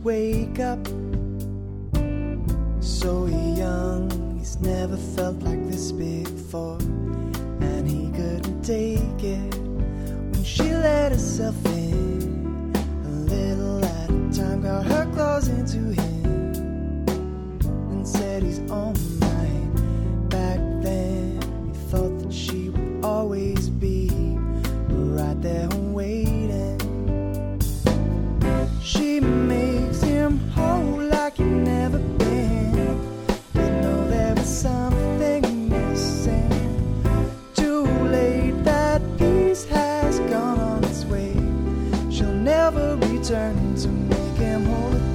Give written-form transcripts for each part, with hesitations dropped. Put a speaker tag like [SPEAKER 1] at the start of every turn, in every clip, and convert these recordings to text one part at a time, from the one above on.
[SPEAKER 1] wake up. So young, he's never felt like this before, and he couldn't take it when she let herself in. A little at a time, got her claws into him and said he's all mine. Back then, he thought that she would always be right there waiting. She makes him whole like he never been. Didn't know there was something missing. Too late, that piece has gone on its way. She'll never return to make him whole again.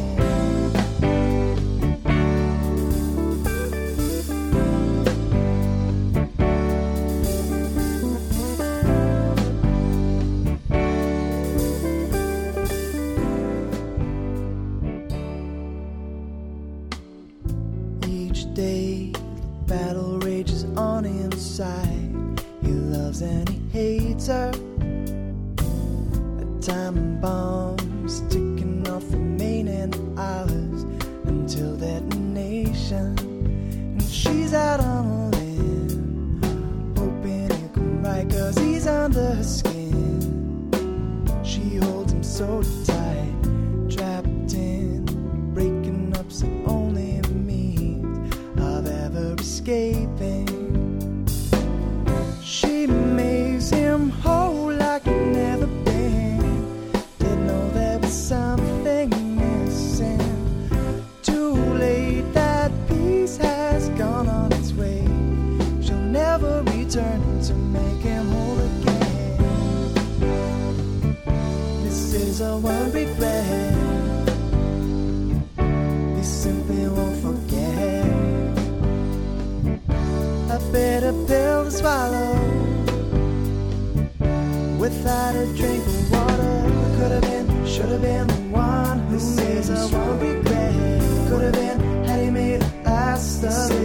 [SPEAKER 1] Day, the battle rages on inside. He loves and he hates her. A time bomb sticking off remaining hours until detonation. And she's out on a limb, hoping he'll come right, 'cause he's under her skin. She holds him so tight, trapped in, breaking up's the only of ever escaping. She makes him whole like he'd never been. Didn't know there was something missing. Too late, that piece has gone on its way. She'll never return to make him whole again. This is a one regret he simply won't forget. A bitter pill to swallow without a drink of water. Could have been, should have been the one who says I won't regret. Could have been, had he made it last.